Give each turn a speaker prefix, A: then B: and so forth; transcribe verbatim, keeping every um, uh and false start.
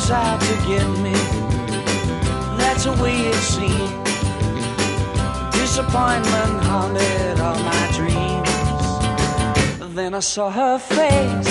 A: was out to get me. That's the way it seemed. Disappointment haunted all my dreams. Then I saw her face